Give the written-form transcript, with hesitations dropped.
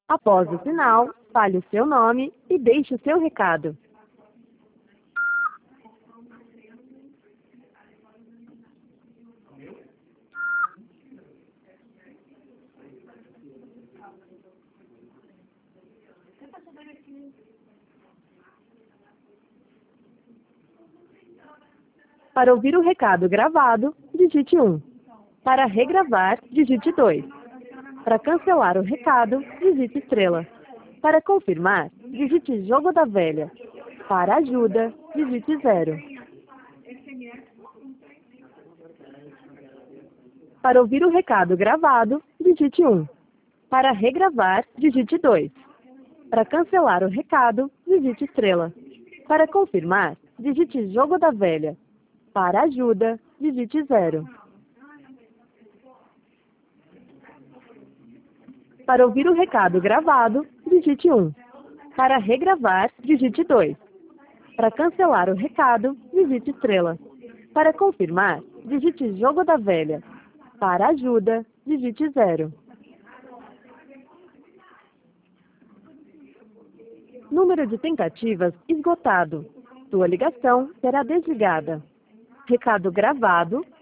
Após o sinal, fale o seu nome e deixe o seu recado. Para ouvir o recado gravado, digite 1. Para regravar, digite 2. Para cancelar o recado, digite estrela. Para confirmar, digite jogo da velha. Para ajuda, digite 0. Para ouvir o recado gravado, digite 1. Para regravar, digite 2. Para cancelar o recado, digite estrela. Para confirmar, digite jogo da velha. Para ajuda, digite 0. Para ouvir o recado gravado, digite 1. Para regravar, digite 2. Para cancelar o recado, digite estrela. Para confirmar, digite jogo da velha. Para ajuda, digite 0. Número de tentativas esgotado. Sua ligação será desligada. Recado gravado